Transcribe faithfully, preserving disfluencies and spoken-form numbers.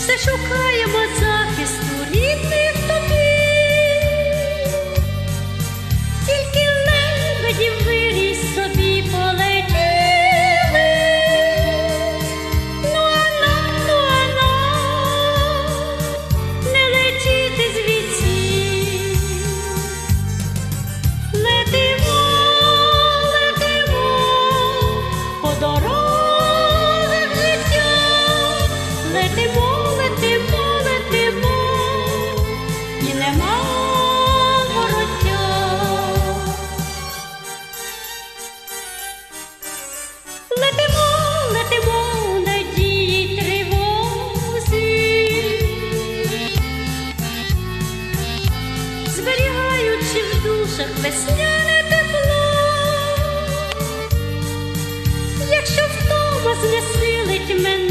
все шукаємо захисту рідних тобі. Тільки лебеді в вирій собі полетіли. Ну а нам, ну а нам не летіти звідси. Летимо, летимо по дорогах життя. Летимо, летимо, летимо, і нема вороття. Летимо, летимо в надії тривозі, зберігаючи в душах весняне тепло. Якщо втома знесилить мене,